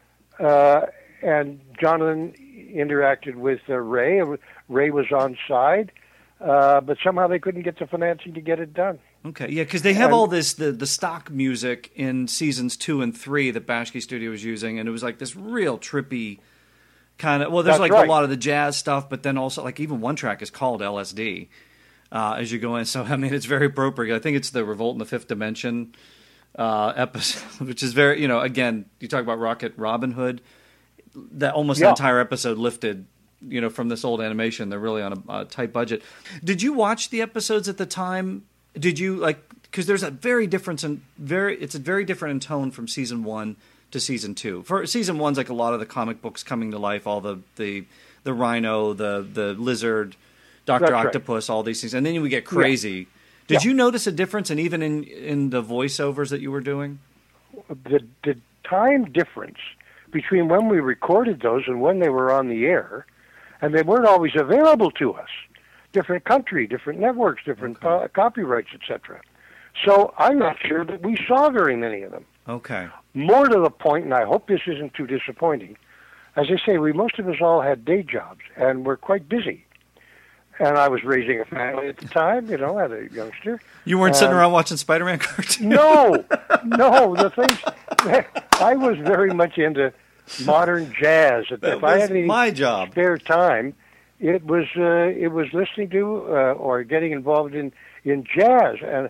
and Jonathan interacted with Ray. Ray was on side, but somehow they couldn't get the financing to get it done. Okay, yeah, because they have all this the stock music in seasons 2 and 3 that Bashke Studio was using, and it was like this real trippy kind of. Well, there's a lot of the jazz stuff, but then also like even one track is called LSD as you go in. So I mean, it's very appropriate. I think it's the Revolt in the Fifth Dimension episode, which is very again, you talk about Rocket Robin Hood. That almost the entire episode lifted. From this old animation, they're really on a tight budget. Did you watch the episodes at the time? Did you because there's a very difference it's a very different in tone from season 1 to season 2. For season 1's like a lot of the comic books coming to life, all the Rhino, the Lizard, Dr. Octopus, all these things, and then we get crazy. Yeah. Did you notice a difference, and even in the voiceovers that you were doing? The time difference between when we recorded those and when they were on the air, and they weren't always available to us. Different country, different networks, different copyrights, etc. So I'm not sure that we saw very many of them. Okay. More to the point, and I hope this isn't too disappointing, as I say, most of us all had day jobs, and we're quite busy. And I was raising a family at the time, as a youngster. You weren't sitting around watching Spider-Man cartoons? No. The things... I was very much into modern jazz. If I had any spare time, it was listening to or getting involved in jazz and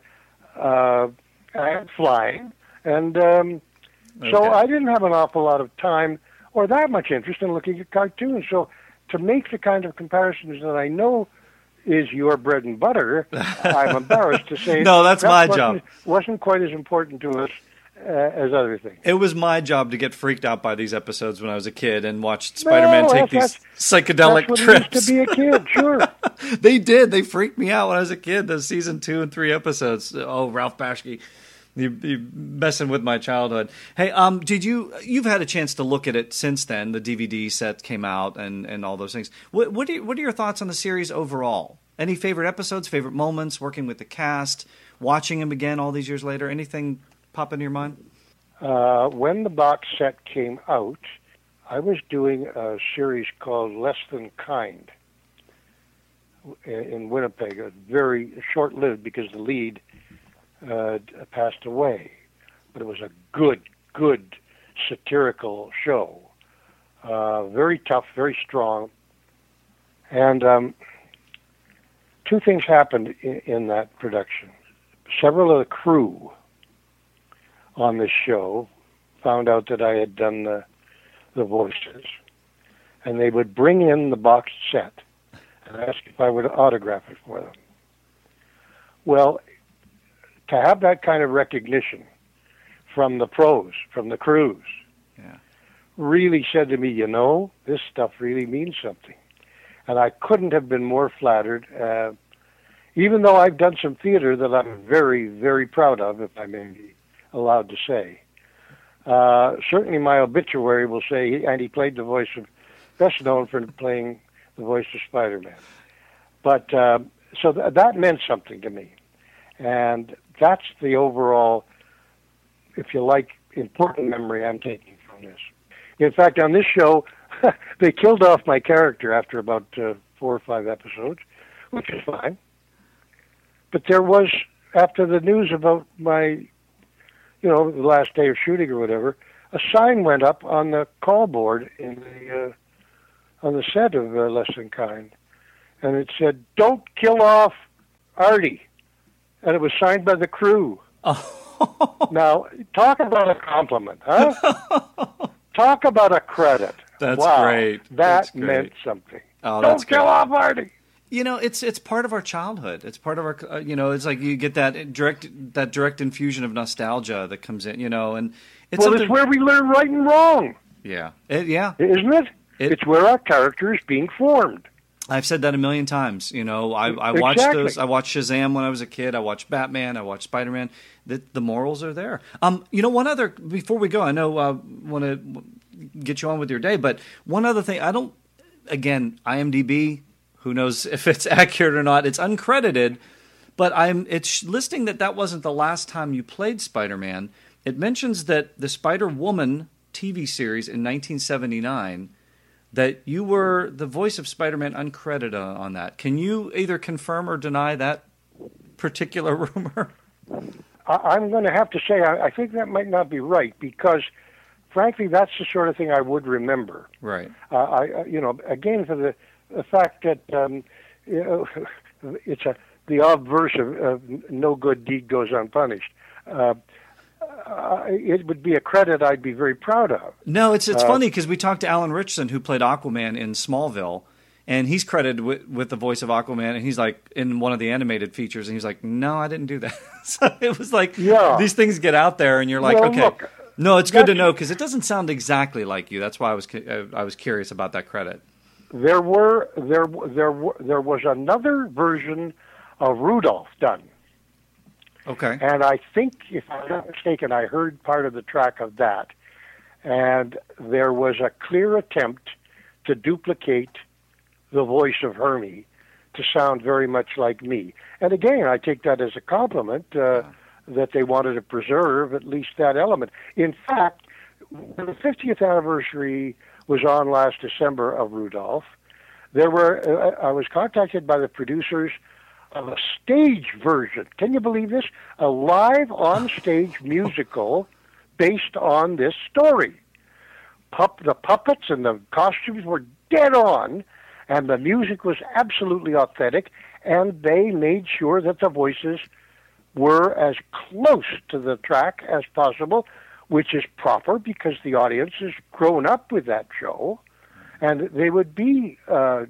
flying, and so I didn't have an awful lot of time or that much interest in looking at cartoons. So to make the kind of comparisons that I know is your bread and butter, I'm embarrassed to say no, that's my job. Wasn't quite as important to us as other things. It was my job to get freaked out by these episodes when I was a kid and watched Spider-Man take these psychedelic trips. That's what it is to be a kid, sure. They did. They freaked me out when I was a kid, those season 2 and 3 episodes. Oh, Ralph Bashke, you messing with my childhood. Hey, you've had a chance to look at it since then. The DVD set came out and all those things. What are your thoughts on the series overall? Any favorite episodes, favorite moments, working with the cast, watching them again all these years later? Anything pop into your mind? When the box set came out, I was doing a series called Less Than Kind in Winnipeg. Very short-lived because the lead passed away. But it was a good good satirical show. Very tough, very strong. And two things happened in that production. Several of the crew on this show found out that I had done the voices, and they would bring in the boxed set and ask if I would autograph it for them. Well, to have that kind of recognition from the pros, from the crews, really said to me, you know, this stuff really means something. And I couldn't have been more flattered, even though I've done some theater that I'm very, very proud of, if I may be allowed to say. Certainly my obituary will say, and he played the voice of, best known for playing the voice of Spider-Man. But so that meant something to me. And that's the overall, if you like, important memory I'm taking from this. In fact, on this show, they killed off my character after about 4 or 5 episodes, which is fine. But there was, after the news about my, the last day of shooting or whatever, a sign went up on the call board on the set of Less Than Kind, and it said, "Don't kill off Artie," and it was signed by the crew. Oh. Now, talk about a compliment, huh? Talk about a credit. That's wow, great. That meant something. Oh, Don't kill off Artie. It's part of our childhood. It's part of our, it's like you get that direct infusion of nostalgia that comes in, and it's it's where we learn right and wrong. Yeah. Isn't it? It's where our character is being formed. I've said that a million times. I watched those. I watched Shazam when I was a kid. I watched Batman. I watched Spider-Man. The morals are there. One other, before we go, I know I want to get you on with your day, but one other thing. IMDb, who knows if it's accurate or not. It's uncredited, but it's listing that wasn't the last time you played Spider-Man. It mentions that the Spider-Woman TV series in 1979, that you were the voice of Spider-Man uncredited on that. Can you either confirm or deny that particular rumor? I'm going to have to say I think that might not be right, because frankly that's the sort of thing I would remember. Right. Again, for the fact that it's the obverse of no good deed goes unpunished. It would be a credit I'd be very proud of. No, it's funny because we talked to Alan Ritchson, who played Aquaman in Smallville, and he's credited with the voice of Aquaman, and he's like in one of the animated features, and he's like, "No, I didn't do that." So it was like these things get out there, and you're like, "Okay, look, no, it's good to know," because it doesn't sound exactly like you. That's why I was curious about that credit. There was another version of Rudolph done. Okay. And I think, if I'm not mistaken, I heard part of the track of that. And there was a clear attempt to duplicate the voice of Hermie to sound very much like me. And again, I take that as a compliment that they wanted to preserve at least that element. In fact, when the 50th anniversary was on last December of Rudolph, I was contacted by the producers of a stage version. Can you believe this? A live on-stage musical based on this story. The puppets and the costumes were dead on, and the music was absolutely authentic, and they made sure that the voices were as close to the track as possible, which is proper because the audience has grown up with that show, and they would be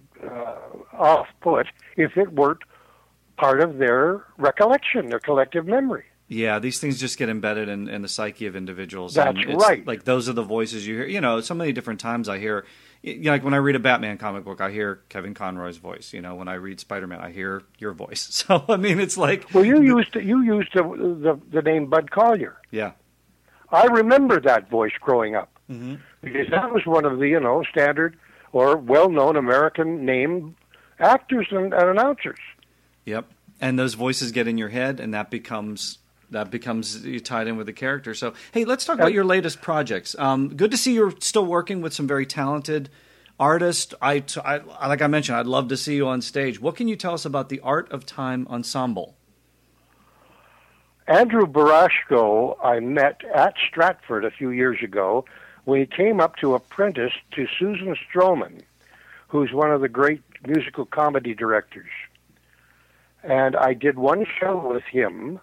off-put if it weren't part of their recollection, their collective memory. Yeah, these things just get embedded in the psyche of individuals. That's right. Like those are the voices you hear. So many different times I hear, like when I read a Batman comic book, I hear Kevin Conroy's voice. When I read Spider-Man, I hear your voice. So I mean, it's like you used the name Bud Collyer. Yeah, I remember that voice growing up because that was one of the standard or well-known American name actors and announcers. Yep, and those voices get in your head, and that becomes you tied in with the character. So, hey, let's talk about your latest projects. Good to see you're still working with some very talented artists. Like I mentioned, I'd love to see you on stage. What can you tell us about the Art of Time Ensemble? Andrew Barashko I met at Stratford a few years ago when he came up to apprentice to Susan Stroman, who's one of the great musical comedy directors. And I did one show with him,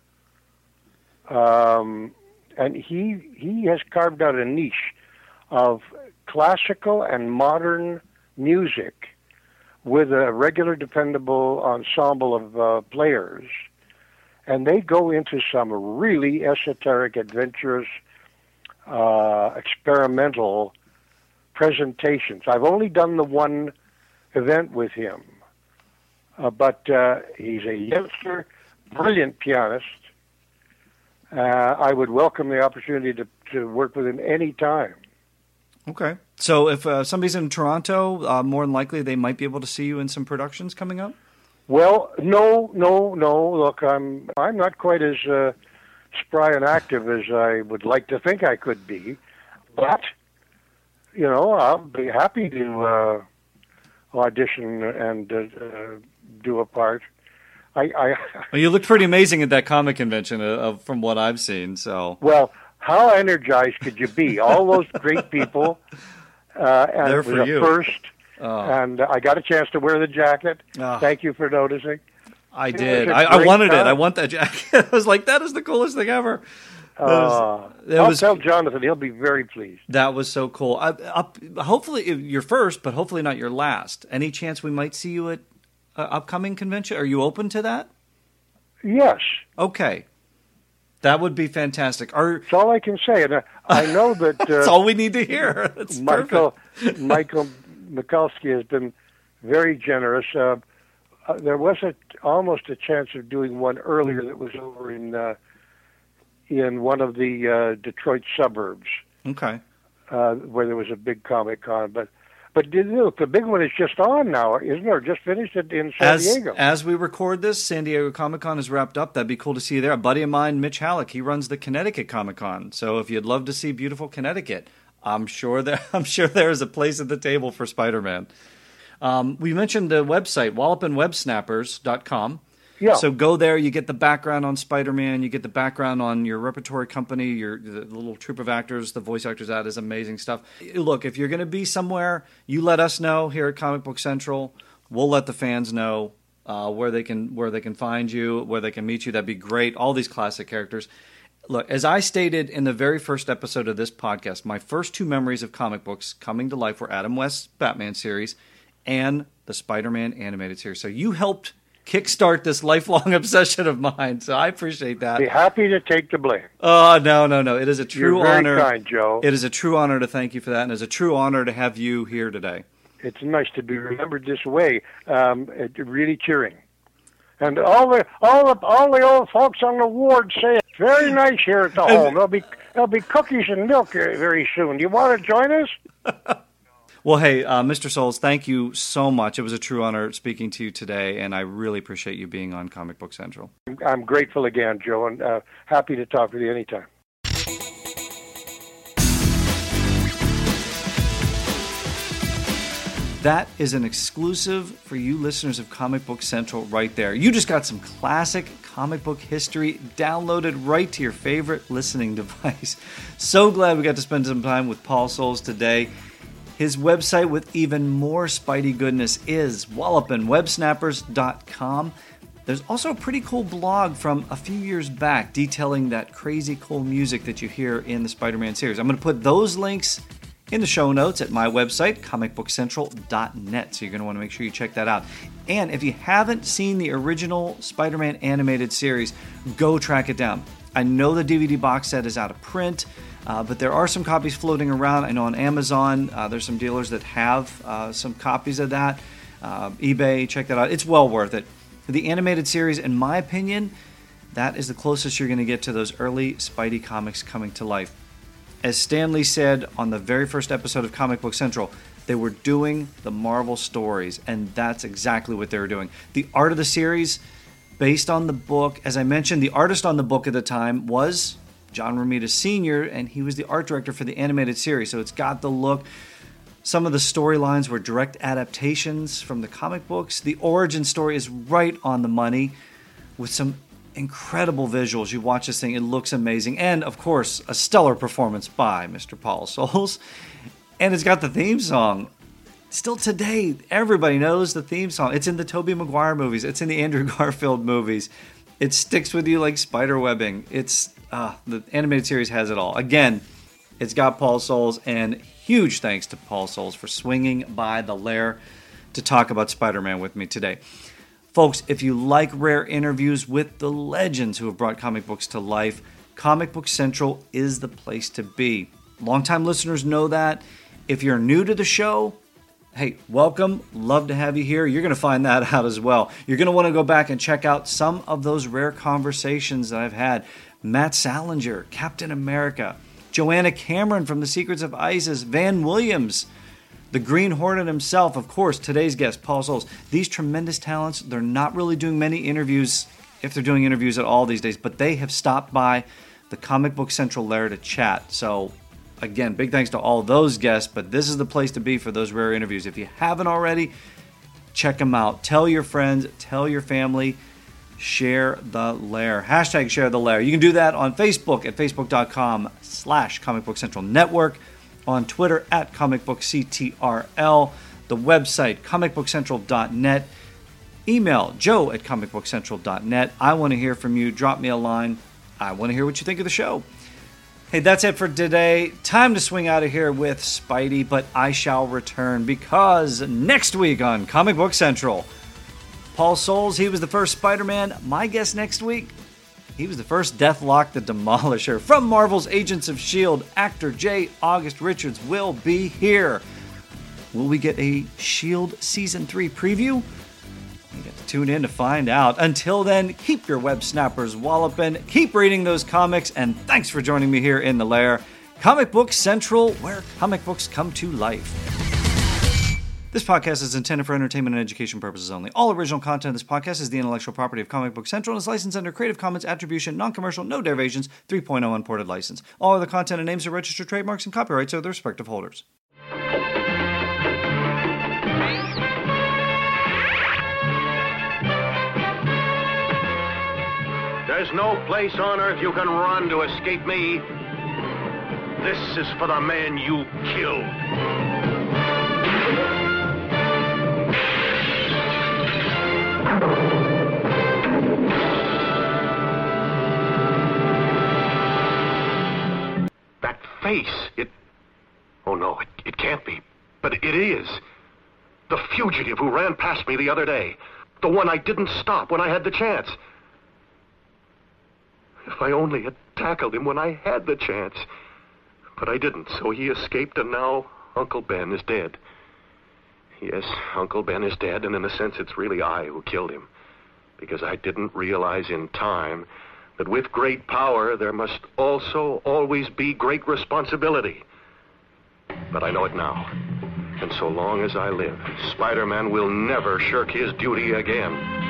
and he has carved out a niche of classical and modern music with a regular, dependable ensemble of players. And they go into some really esoteric, adventurous, experimental presentations. I've only done the one event with him, but he's a youngster, brilliant pianist. I would welcome the opportunity to work with him any time. Okay. So if somebody's in Toronto, more than likely they might be able to see you in some productions coming up? Well, no. Look, I'm not quite as spry and active as I would like to think I could be, but I'll be happy to audition and do a part. Well, you looked pretty amazing at that comic convention, from what I've seen. So well, how energized could you be? All those great people, and there it for was you. a first. And I got a chance to wear the jacket. Thank you for noticing. I did. I wanted it. I want that jacket. I was like, that is the coolest thing ever. I'll tell Jonathan. He'll be very pleased. That was so cool. Hopefully you're first, but hopefully not your last. Any chance we might see you at an upcoming convention? Are you open to that? Yes. Okay. That would be fantastic. That's all I can say. And I know that... That's all we need to hear. That's Michael Mikulski has been very generous. There was almost a chance of doing one earlier that was over in one of the Detroit suburbs. Okay. Where there was a big Comic-Con. But look, the big one is just on now, isn't it? Or just finished it in San Diego. As we record this, San Diego Comic-Con is wrapped up. That'd be cool to see you there. A buddy of mine, Mitch Halleck, he runs the Connecticut Comic-Con. So if you'd love to see beautiful Connecticut, I'm sure there is a place at the table for Spider-Man. We mentioned the website, wallopandwebsnappers.com. Yeah. So go there. You get the background on Spider-Man. You get the background on your repertory company, the little troupe of actors, the voice actors. That is amazing stuff. Look, if you're going to be somewhere, you let us know here at Comic Book Central. We'll let the fans know where they can find you, where they can meet you. That'd be great. All these classic characters. Look, as I stated in the very first episode of this podcast, my first two memories of comic books coming to life were Adam West's Batman series and the Spider-Man animated series. So you helped kickstart this lifelong obsession of mine, so I appreciate that. Be happy to take the blame. Oh, no. It is a true honor. You're very kind, Joe. It is a true honor to thank you for that, and it's a true honor to have you here today. It's nice to be remembered this way. It's really cheering. And all the old folks on the ward say it's very nice here at the home. There'll be cookies and milk very soon. Do you want to join us? Well, hey, Mr. Souls, thank you so much. It was a true honor speaking to you today, and I really appreciate you being on Comic Book Central. I'm grateful again, Joe, and happy to talk with you anytime. That is an exclusive for you listeners of Comic Book Central right there. You just got some classic comic book history downloaded right to your favorite listening device. So glad we got to spend some time with Paul Souls today. His website with even more Spidey goodness is wallopandwebsnappers.com. There's also a pretty cool blog from a few years back detailing that crazy cool music that you hear in the Spider-Man series. I'm going to put those links in the show notes at my website, comicbookcentral.net. So you're going to want to make sure you check that out. And if you haven't seen the original Spider-Man animated series, go track it down. I know the DVD box set is out of print, but there are some copies floating around. I know on Amazon, there's some dealers that have some copies of that. eBay, check that out. It's well worth it. The animated series, in my opinion, that is the closest you're going to get to those early Spidey comics coming to life. As Stan Lee said on the very first episode of Comic Book Central, they were doing the Marvel stories, and that's exactly what they were doing. The art of the series, based on the book, as I mentioned, the artist on the book at the time was John Romita Sr., and he was the art director for the animated series, so it's got the look. Some of the storylines were direct adaptations from the comic books. The origin story is right on the money with some incredible visuals. You watch this thing, it looks amazing. And, of course, a stellar performance by Mr. Paul Soles. And it's got the theme song. Still today, everybody knows the theme song. It's in the Tobey Maguire movies. It's in the Andrew Garfield movies. It sticks with you like spider webbing. The animated series has it all. Again, it's got Paul Soles, and huge thanks to Paul Soles for swinging by the lair to talk about Spider-Man with me today. Folks, if you like rare interviews with the legends who have brought comic books to life, Comic Book Central is the place to be. Longtime listeners know that. If you're new to the show, hey, welcome. Love to have you here. You're going to find that out as well. You're going to want to go back and check out some of those rare conversations that I've had. Matt Salinger, Captain America, Joanna Cameron from The Secrets of Isis, Van Williams, the Green Hornet himself, of course, today's guest, Paul Soles. These tremendous talents, they're not really doing many interviews, if they're doing interviews at all these days, but they have stopped by the Comic Book Central lair to chat. So, again, big thanks to all those guests, but this is the place to be for those rare interviews. If you haven't already, check them out. Tell your friends, tell your family, share the lair. Hashtag share the lair. You can do that on Facebook at facebook.com/Comic Book Central Network, on Twitter at comicbookctrl, the website comicbookcentral.net, email joe@comicbookcentral.net. I want to hear from you. Drop me a line. I want to hear what you think of the show. Hey, that's it for today. Time to swing out of here with Spidey, but I shall return because next week on Comic Book Central, Paul Soles, he was the first Spider-Man. My guess next week, he was the first Deathlock the Demolisher. From Marvel's Agents of S.H.I.E.L.D., actor J. August Richards will be here. Will we get a S.H.I.E.L.D. Season 3 preview? You got to tune in to find out. Until then, keep your web snappers walloping, keep reading those comics, and thanks for joining me here in the lair. Comic Book Central, where comic books come to life. This podcast is intended for entertainment and education purposes only. All original content of this podcast is the intellectual property of Comic Book Central and is licensed under Creative Commons Attribution, Non-Commercial, No Derivations, 3.0 Unported License. All other content and names are registered trademarks and copyrights of their respective holders. There's no place on earth you can run to escape me. This is for the man you killed. That face, oh no, it can't be, but it is. The fugitive who ran past me the other day. The one I didn't stop when I had the chance. If I only had tackled him when I had the chance. But I didn't, so he escaped, and now Uncle Ben is dead. Yes, Uncle Ben is dead, and in a sense it's really I who killed him. Because I didn't realize in time that with great power there must also always be great responsibility. But I know it now. And so long as I live, Spider-Man will never shirk his duty again.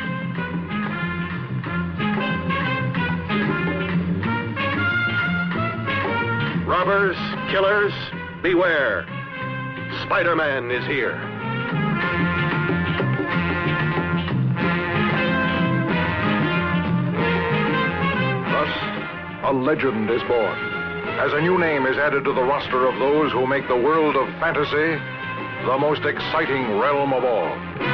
Robbers, killers, beware. Spider-Man is here. Thus, a legend is born. As a new name is added to the roster of those who make the world of fantasy the most exciting realm of all.